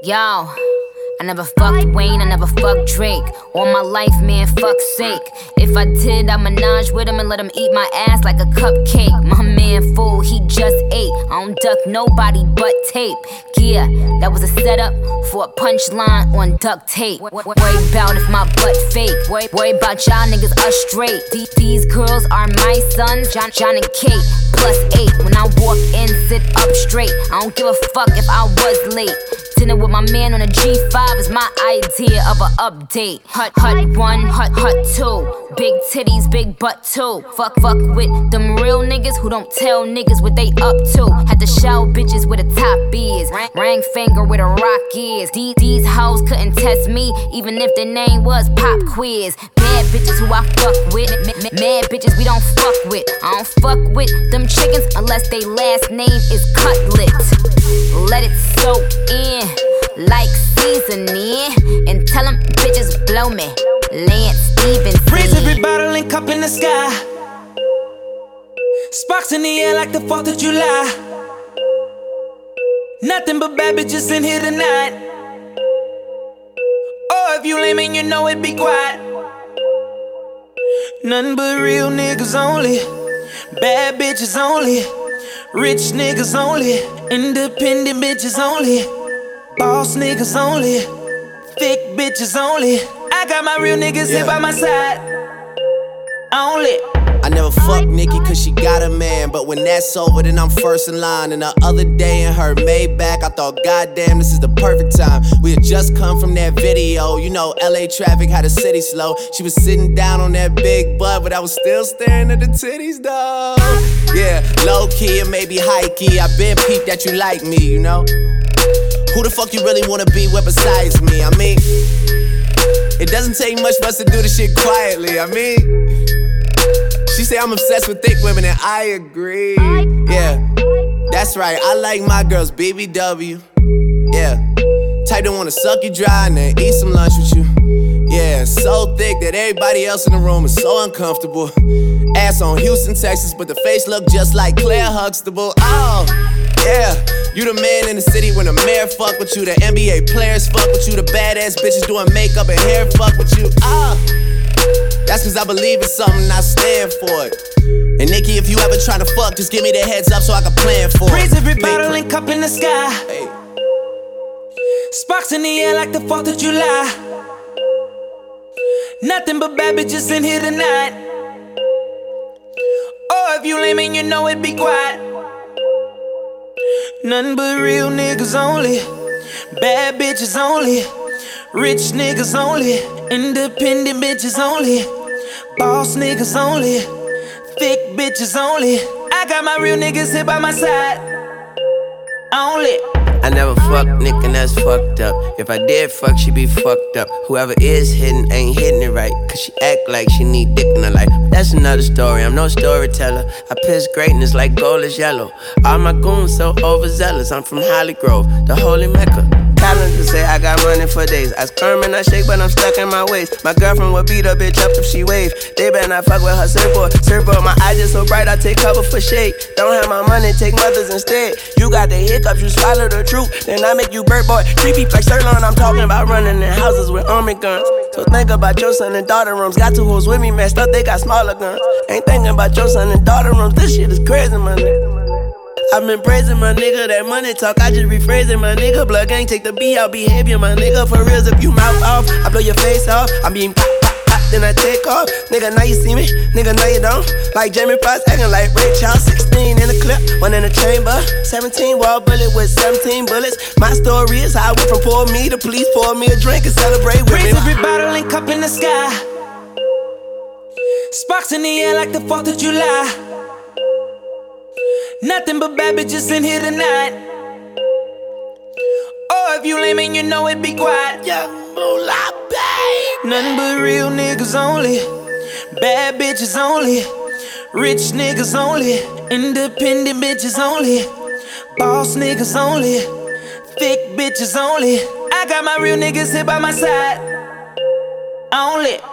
Yo, I never fucked Wayne, I never fucked Drake. All my life, man, fuck's sake. If I did, I'd menage with him and let him eat my ass like a cupcake. My man fool, he just ate. I don't duck nobody but tape. Yeah, that was a setup for a punchline on duct tape. Worry about if my butt fake. Worry about y'all niggas us straight. These girls are my sons, John and Kate. +8, when I walk in, sit up straight. I don't give a fuck if I was late. Dinner with my man on a G5 is my idea of a update. Hut 1, hut 2. Big titties, big butt too. Fuck with them real niggas who don't tell niggas what they up to. Had to show bitches where the top is. Ring finger where the rock is. These hoes couldn't test me, even if their name was Pop Quiz. Bad bitches who I fuck with. Mad bitches we don't fuck with. I don't fuck with them chickens unless they last name is Cutlet. Let it soak in like seasoning, and tell them bitches blow me. Lance Stephenson. Raise every bottle and cup in the sky. Sparks in the air like the 4th of July. Nothing but bad bitches in here tonight. Oh, if you lame and you know it, be quiet. Nothing but real niggas only. Bad bitches only. Rich niggas only. Independent bitches only. Boss niggas only. Thick bitches only. I got my real niggas here by my side. Only. I never fuck Nikki cause she got a man, but when that's over then I'm first in line. And the other day in her Maybach I thought goddamn this is the perfect time. We had just come from that video, you know LA traffic had the city slow. She was sitting down on that big butt, but I was still staring at the titties though. Yeah, low key and maybe high key, I been peeped that you like me, you know. Who the fuck you really wanna be with besides me? I mean, it doesn't take much for us to do this shit quietly, I mean. She say I'm obsessed with thick women and I agree. Yeah, that's right, I like my girls BBW. Yeah, type that wanna suck you dry and then eat some lunch with you. Yeah, so thick that everybody else in the room is so uncomfortable. Ass on Houston, Texas, but the face look just like Claire Huxtable. Oh, yeah, you the man in the city when the mayor fuck with you. The NBA players fuck with you. The badass bitches doing makeup and hair fuck with you. That's cause I believe in something, I stand for it. And Nikki, if you ever tryna fuck, just give me the heads up so I can plan for it. Raise every bottle and cup in the sky. Hey. Sparks in the air like the 4th of July. Nothing but bad bitches in here tonight. Oh, if you lame and you know it, be quiet. Nothing but real niggas only. Bad bitches only. Rich niggas only. Independent bitches only. Boss niggas only. Thick bitches only. I got my real niggas here by my side. Only. I never fucked Nick and that's fucked up. If I did fuck, she be fucked up. Whoever is hitting ain't hitting it right, cause she act like she need dick in her life. That's another story, I'm no storyteller. I piss greatness like gold is yellow. All my goons so overzealous, I'm from Holly Grove, the holy Mecca. Calendar say I got money for days. I squirm and I shake, but I'm stuck in my waist. My girlfriend would beat a bitch up if she wave. They better not fuck with her surfboard. My eyes just so bright, I take cover for shade. Don't have my money, take mothers instead. You got the hiccups, you swallow the truth. Then I make you bird boy. Creepy like Sirloin, I'm talking about running in houses with army guns. So think about your son and daughter rooms. Got two hoes with me messed up, they got smaller guns. Ain't thinking about your son and daughter rooms. This shit is crazy, my nigga. I've been praising my nigga, that money talk, I just rephrasing my nigga. Blood gang, take the B out behavior, my nigga. For reals, if you mouth off, I blow your face off. I'm being pop, pop, pop, then I take off. Nigga, now you see me, nigga, now you don't. Like Jamie Foxx, acting like Ray Charles. 16 in the clip, 1 in the chamber. 17 wall bullet with 17 bullets. My story is how I went from pour me to please pour me a drink and celebrate with me. Raise every bottle and cup in the sky. Sparks in the air like the 4th of July. Nothing but bad bitches in here tonight. Oh, if you lame and you know it, be quiet. Young moolah, babe. Nothing but real niggas only. Bad bitches only. Rich niggas only. Independent bitches only. Boss niggas only. Thick bitches only. I got my real niggas here by my side. Only.